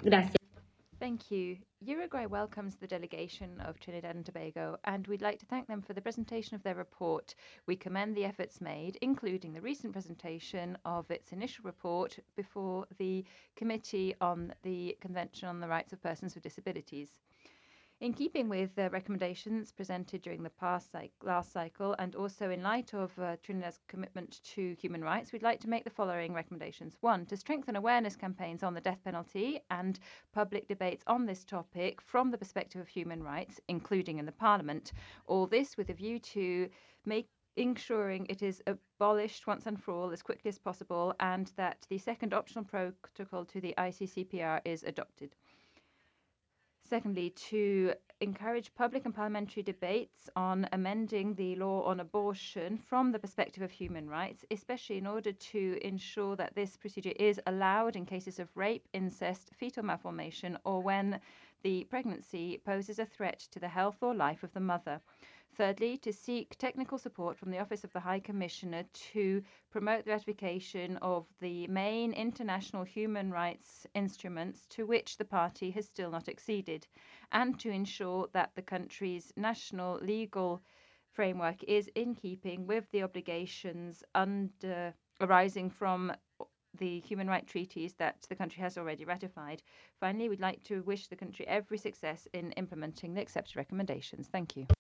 Gracias. Thank you. Uruguay welcomes the delegation of Trinidad and Tobago, and we'd like to thank them for the presentation of their report. We commend the efforts made, including the recent presentation of its initial report before the Committee on the Convention on the Rights of Persons with Disabilities. In keeping with the recommendations presented during the last cycle, and also in light of Trinidad's commitment to human rights, we'd like to make the following recommendations. One, to strengthen awareness campaigns on the death penalty and public debates on this topic from the perspective of human rights, including in the Parliament. All this with a view to ensuring it is abolished once and for all as quickly as possible, and that the second optional protocol to the ICCPR is adopted. Secondly, to encourage public and parliamentary debates on amending the law on abortion from the perspective of human rights, especially in order to ensure that this procedure is allowed in cases of rape, incest, fetal malformation, or when the pregnancy poses a threat to the health or life of the mother. Thirdly, to seek technical support from the Office of the High Commissioner to promote the ratification of the main international human rights instruments to which the party has still not acceded, and to ensure that the country's national legal framework is in keeping with the obligations arising from the human rights treaties that the country has already ratified. Finally, we'd like to wish the country every success in implementing the accepted recommendations. Thank you.